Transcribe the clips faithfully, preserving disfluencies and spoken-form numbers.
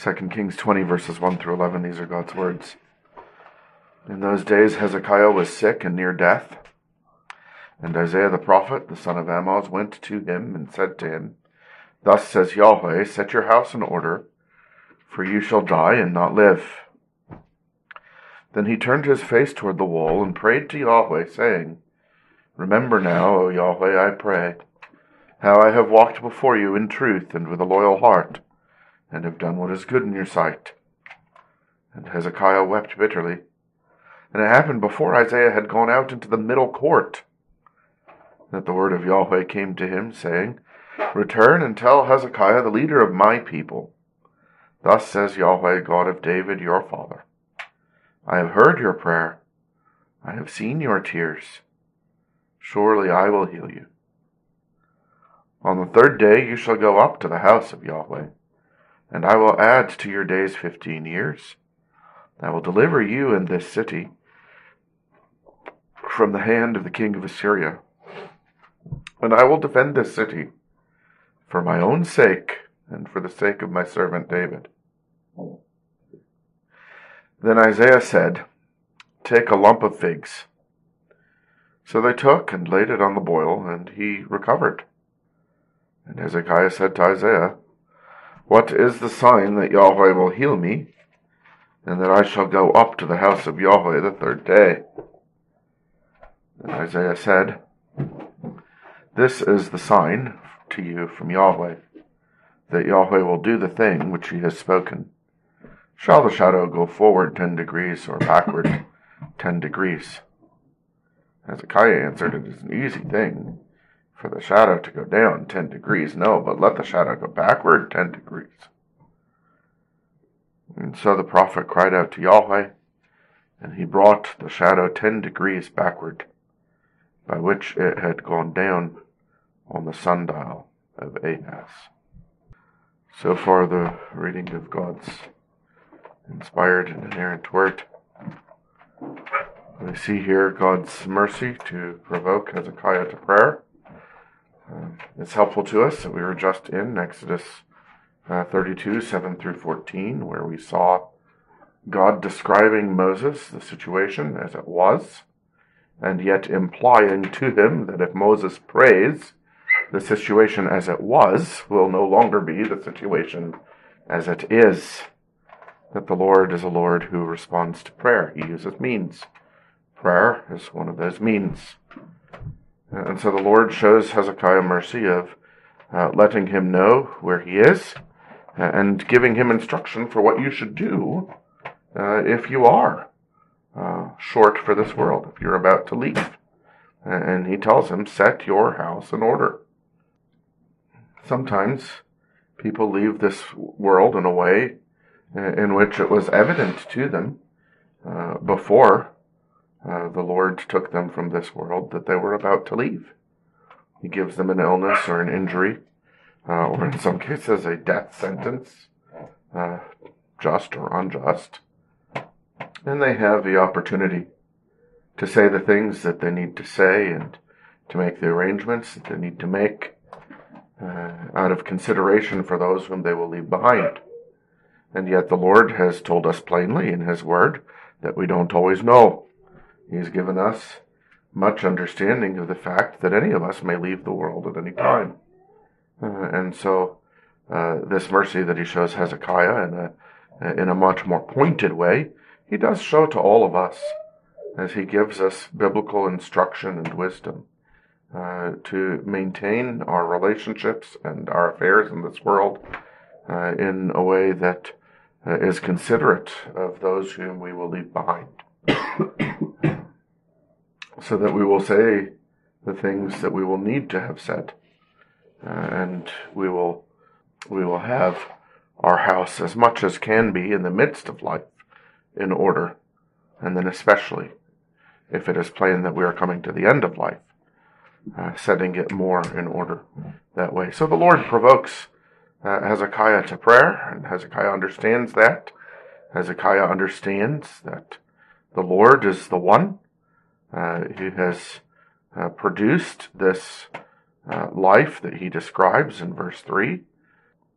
Second Kings twenty, verses one through eleven. These are God's words. In those days Hezekiah was sick and near death. And Isaiah the prophet, the son of Amoz, went to him and said to him, Thus says Yahweh, set your house in order, for you shall die and not live. Then he turned his face toward the wall and prayed to Yahweh, saying, Remember now, O Yahweh, I pray, how I have walked before you in truth and with a loyal heart, and have done what is good in your sight. And Hezekiah wept bitterly. And it happened before Isaiah had gone out into the middle court, that the word of Yahweh came to him, saying, Return and tell Hezekiah, the leader of my people, Thus says Yahweh, God of David, your father, I have heard your prayer. I have seen your tears. Surely I will heal you. On the third day you shall go up to the house of Yahweh, and I will add to your days fifteen years. I will deliver you and this city from the hand of the king of Assyria, and I will defend this city for my own sake and for the sake of my servant David. Then Isaiah said, Take a lump of figs. So they took and laid it on the boil, and he recovered. And Hezekiah said to Isaiah, What is the sign that Yahweh will heal me, and that I shall go up to the house of Yahweh the third day? And Isaiah said, This is the sign to you from Yahweh, that Yahweh will do the thing which he has spoken. Shall the shadow go forward ten degrees or backward ten degrees? Hezekiah answered, It is an easy thing for the shadow to go down ten degrees. No, but let the shadow go backward ten degrees. And so the prophet cried out to Yahweh, and he brought the shadow ten degrees backward, by which it had gone down on the sundial of Ahaz. So far the reading of God's inspired and inerrant word. We see here God's mercy to provoke Hezekiah to prayer. Uh, it's helpful to us that we were just in Exodus uh, thirty-two, seven through fourteen, where we saw God describing Moses, the situation as it was, and yet implying to him that if Moses prays, the situation as it was will no longer be the situation as it is. That the Lord is a Lord who responds to prayer. He uses means. Prayer is one of those means. And so the Lord shows Hezekiah mercy of uh, letting him know where he is and giving him instruction for what you should do uh, if you are uh, short for this world, if you're about to leave. And he tells him, set your house in order. Sometimes people leave this world in a way in which it was evident to them uh, before uh, the Lord took them from this world that they were about to leave. He gives them an illness or an injury, uh, or in some cases a death sentence, uh, just or unjust. And they have the opportunity to say the things that they need to say and to make the arrangements that they need to make uh, out of consideration for those whom they will leave behind. And yet the Lord has told us plainly in His Word that we don't always know. He has given us much understanding of the fact that any of us may leave the world at any time. Uh, and so uh, this mercy that He shows Hezekiah in a, in a much more pointed way, He does show to all of us as He gives us biblical instruction and wisdom uh, to maintain our relationships and our affairs in this world uh, in a way that Uh, is considerate of those whom we will leave behind, so that we will say the things that we will need to have said, uh, and we will we will have our house as much as can be in the midst of life in order, and then especially if it is plain that we are coming to the end of life, uh, setting it more in order that way. So the Lord provokes Uh, Hezekiah to prayer, and Hezekiah understands that. Hezekiah understands that the Lord is the one uh, who has uh, produced this uh, life that he describes in verse three,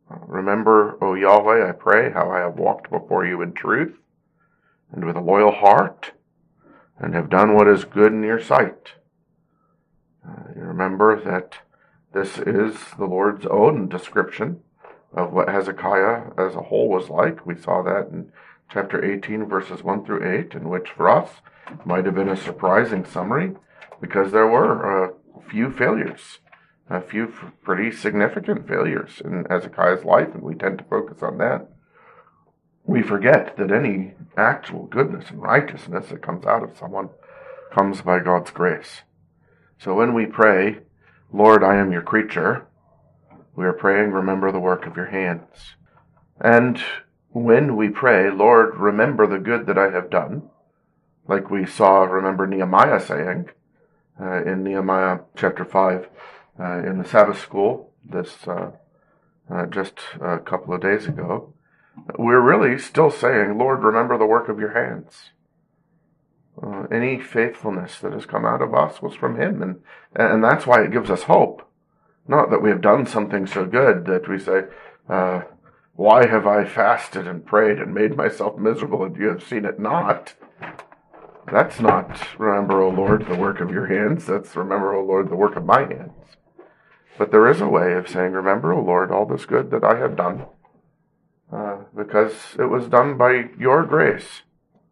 Remember, O Yahweh, I pray, how I have walked before you in truth and with a loyal heart, and have done what is good in your sight. Uh, you remember that this is the Lord's own description of what Hezekiah as a whole was like. We saw that in chapter eighteen, verses one through eight, in which for us might have been a surprising summary, because there were a few failures, a few pretty significant failures in Hezekiah's life, and we tend to focus on that. We forget that any actual goodness and righteousness that comes out of someone comes by God's grace. So when we pray, Lord, I am your creature, we are praying, remember the work of your hands. And when we pray, Lord, remember the good that I have done, like we saw, remember Nehemiah saying uh, in Nehemiah chapter five uh, in the Sabbath school this uh, uh, just a couple of days ago, we're really still saying, Lord, remember the work of your hands. Uh, any faithfulness that has come out of us was from him, and and that's why it gives us hope. Not that we have done something so good that we say, uh, why have I fasted and prayed and made myself miserable and you have seen it not? That's not remember, O Lord, the work of your hands. That's remember, O Lord, the work of my hands. But there is a way of saying, remember, O Lord, all this good that I have done, uh, because it was done by your grace.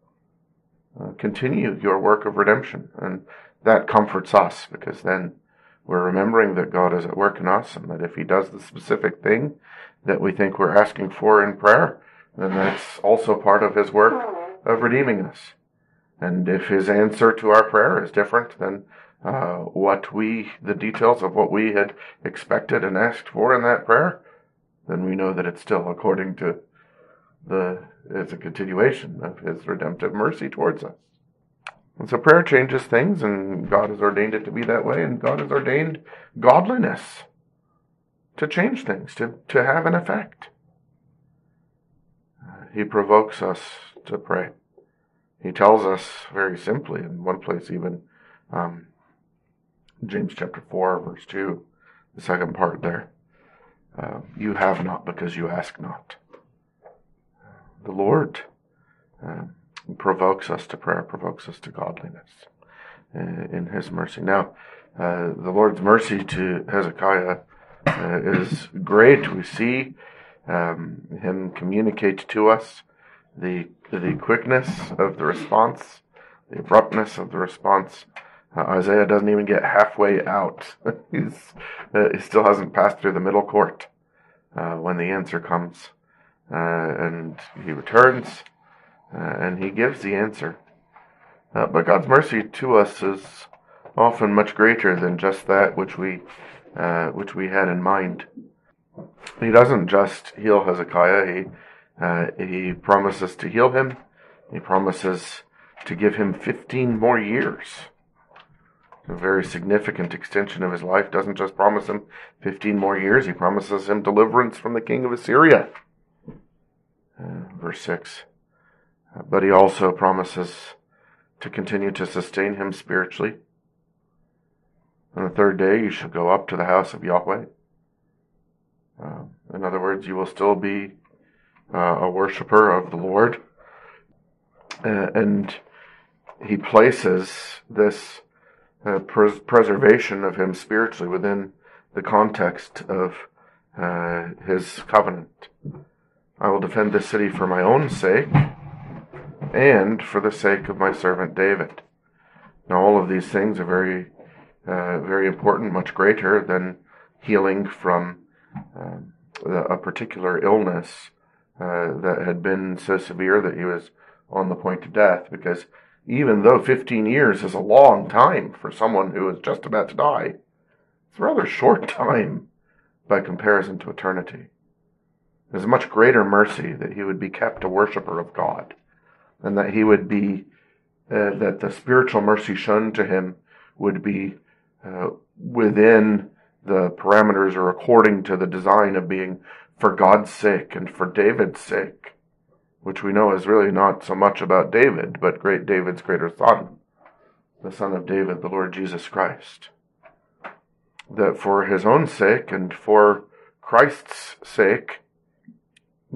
Uh, continue your work of redemption, and that comforts us, because then we're remembering that God is at work in us, and that if he does the specific thing that we think we're asking for in prayer, then that's also part of his work of redeeming us. And if his answer to our prayer is different than uh, what we, the details of what we had expected and asked for in that prayer, then we know that it's still according to the, it's a continuation of his redemptive mercy towards us. And so prayer changes things, and God has ordained it to be that way, and God has ordained godliness to change things, to, to have an effect. Uh, he provokes us to pray. He tells us very simply, in one place even, um, James chapter four, verse two, the second part there, uh, you have not because you ask not. The Lord uh, provokes us to prayer, provokes us to godliness uh, in his mercy. Now, uh, the Lord's mercy to Hezekiah uh, is great. We see um, him communicate to us the the quickness of the response, the abruptness of the response. Uh, Isaiah doesn't even get halfway out. He's uh, he still hasn't passed through the middle court uh, when the answer comes, uh, and he returns uh, and he gives the answer. Uh, but God's mercy to us is often much greater than just that which we uh, which we had in mind. He doesn't just heal Hezekiah. He Uh, he promises to heal him. He promises to give him fifteen more years. A very significant extension of his life. Doesn't just promise him fifteen more years. He promises him deliverance from the king of Assyria. Uh, verse six. Uh, but he also promises to continue to sustain him spiritually. On the third day you shall go up to the house of Yahweh. Uh, in other words, you will still be Uh, a worshiper of the Lord, uh, and he places this uh, pres- preservation of him spiritually within the context of uh, his covenant. I will defend this city for my own sake and for the sake of my servant David. Now, all of these things are very, uh, very important, much greater than healing from uh, a particular illness Uh, that had been so severe that he was on the point of death, because even though fifteen years is a long time for someone who is just about to die, it's a rather short time by comparison to eternity. There's a much greater mercy that he would be kept a worshiper of God, and that he would be, uh, that the spiritual mercy shown to him would be uh, within the parameters or according to the design of being for God's sake and for David's sake, which we know is really not so much about David, but great David's greater son, the son of David, the Lord Jesus Christ. That for his own sake and for Christ's sake,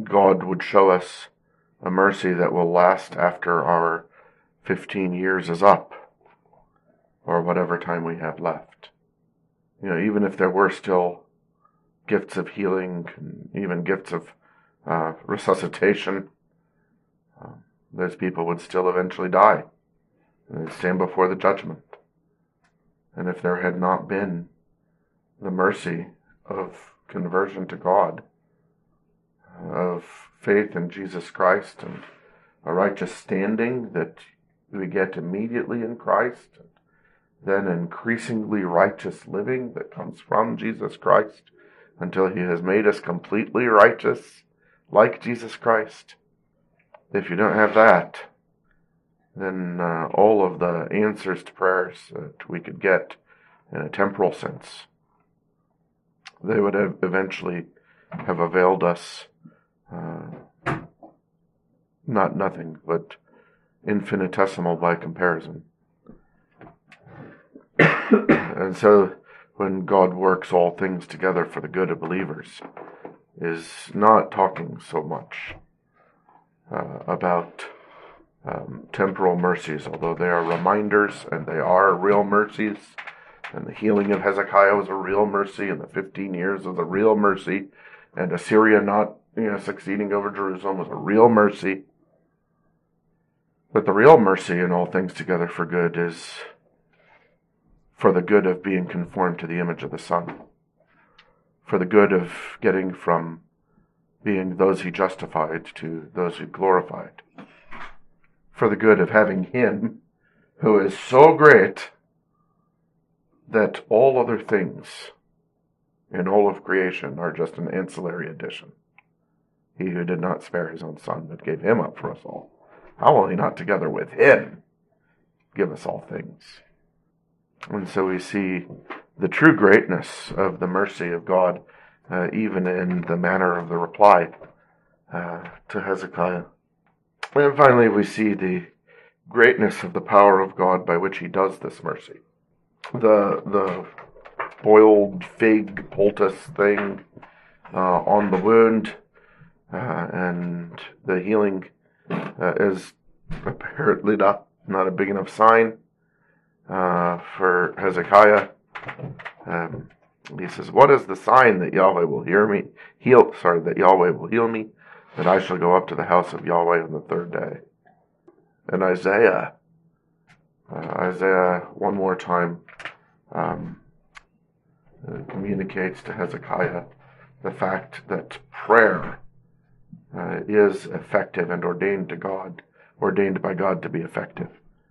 God would show us a mercy that will last after our fifteen years is up, or whatever time we have left. You know, even if there were still gifts of healing, and even gifts of uh, resuscitation, uh, those people would still eventually die, and they'd stand before the judgment. And if there had not been the mercy of conversion to God, of faith in Jesus Christ, and a righteous standing that we get immediately in Christ, and then increasingly righteous living that comes from Jesus Christ until he has made us completely righteous like Jesus Christ. If you don't have that, then uh, all of the answers to prayers that we could get in a temporal sense, they would have eventually have availed us uh, not nothing, but infinitesimal by comparison. And so when God works all things together for the good of believers, is not talking so much uh, about um, temporal mercies, although they are reminders and they are real mercies. And the healing of Hezekiah was a real mercy, and the fifteen years was a real mercy, and Assyria not you know, succeeding over Jerusalem was a real mercy. But the real mercy in all things together for good is for the good of being conformed to the image of the Son, for the good of getting from being those he justified to those he glorified, for the good of having him who is so great that all other things in all of creation are just an ancillary addition. He who did not spare his own Son, but gave him up for us all, how will he not together with him give us all things? And so we see the true greatness of the mercy of God, uh, even in the manner of the reply uh, to Hezekiah. And finally, we see the greatness of the power of God by which he does this mercy. The the boiled fig poultice thing uh, on the wound uh, and the healing uh, is apparently not, not a big enough sign uh, for Hezekiah. Um, he says, "What is the sign that Yahweh will hear me? Heal, sorry, that Yahweh will heal me, that I shall go up to the house of Yahweh on the third day?" And Isaiah, uh, Isaiah, one more time, um, uh, communicates to Hezekiah the fact that prayer uh, is effective and ordained to God, ordained by God to be effective.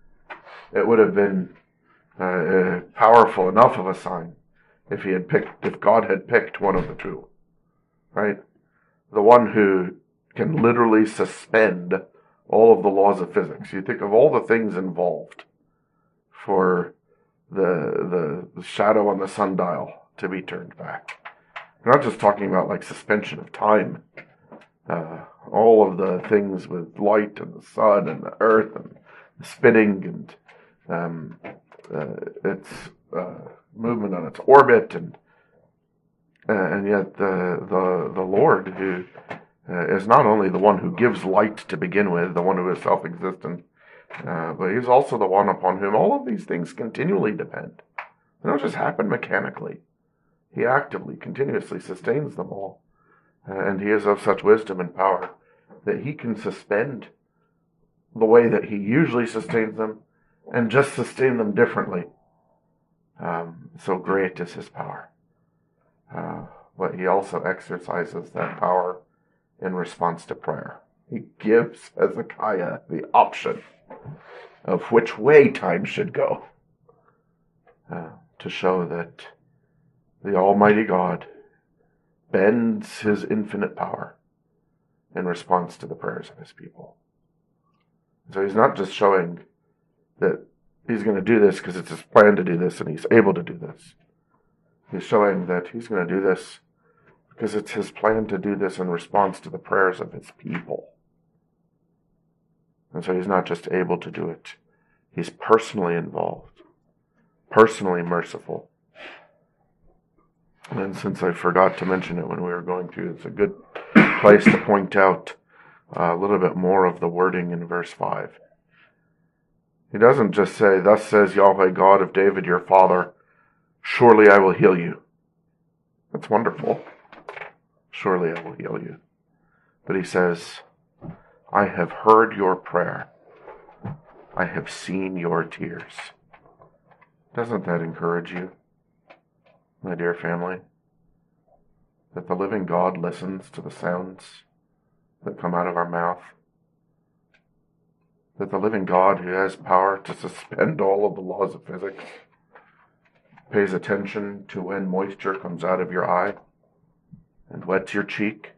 It would have been uh, uh, powerful enough of a sign if he had picked, if God had picked one of the two, right? The one who can literally suspend all of the laws of physics. You think of all the things involved for the, the, the shadow on the sundial to be turned back. We're not just talking about like suspension of time. Uh, all of the things with light and the sun and the earth and the spinning and um, uh, its uh, movement on its orbit, and uh, and yet the the the Lord who uh, is not only the one who gives light to begin with, the one who is self-existent, uh, but he's also the one upon whom all of these things continually depend. They don't just happen mechanically. He actively, continuously sustains them all. Uh, and he is of such wisdom and power that he can suspend the way that he usually sustains them and just sustain them differently. Um, so great is his power. Uh, but he also exercises that power in response to prayer. He gives Hezekiah the option of which way time should go uh, to show that the Almighty God bends his infinite power in response to the prayers of his people. So he's not just showing that he's going to do this because it's his plan to do this and he's able to do this. He's showing that he's going to do this because it's his plan to do this in response to the prayers of his people. And so he's not just able to do it. He's personally involved, personally merciful. And since I forgot to mention it when we were going through, it's a good place to point out a little bit more of the wording in verse five. He doesn't just say, "Thus says Yahweh God of David your father, surely I will heal you." That's wonderful. Surely I will heal you. But he says, "I have heard your prayer. I have seen your tears." Doesn't that encourage you, my dear family? That the living God listens to the sounds that come out of our mouth? That the living God, who has power to suspend all of the laws of physics, pays attention to when moisture comes out of your eye and wets your cheek?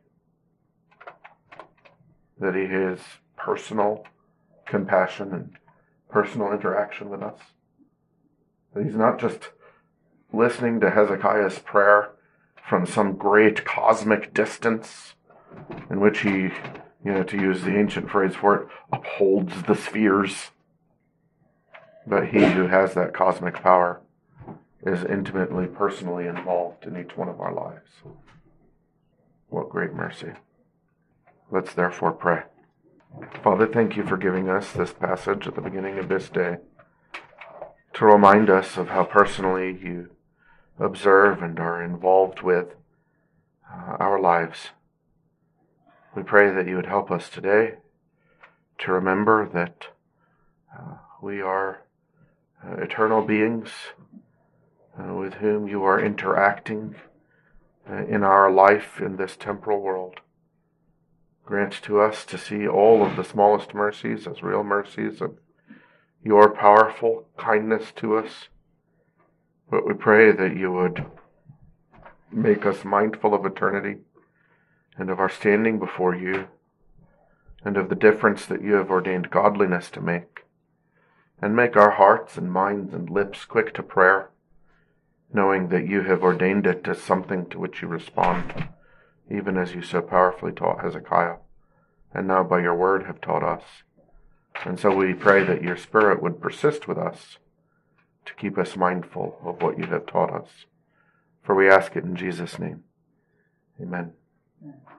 That he has personal compassion and personal interaction with us? That he's not just listening to Hezekiah's prayer from some great cosmic distance in which he, you know, to use the ancient phrase for it, upholds the spheres. But he who has that cosmic power is intimately, personally involved in each one of our lives. What great mercy. Let's therefore pray. Father, thank you for giving us this passage at the beginning of this day to remind us of how personally you observe and are involved with uh, our lives. We pray that you would help us today to remember that uh, we are uh, eternal beings uh, with whom you are interacting uh, in our life in this temporal world. Grant to us to see all of the smallest mercies as real mercies of your powerful kindness to us. But we pray that you would make us mindful of eternity and of our standing before you and of the difference that you have ordained godliness to make, and make our hearts and minds and lips quick to prayer, knowing that you have ordained it as something to which you respond, even as you so powerfully taught Hezekiah, and now by your word have taught us. And so we pray that your Spirit would persist with us to keep us mindful of what you have taught us. For we ask it in Jesus' name. Amen.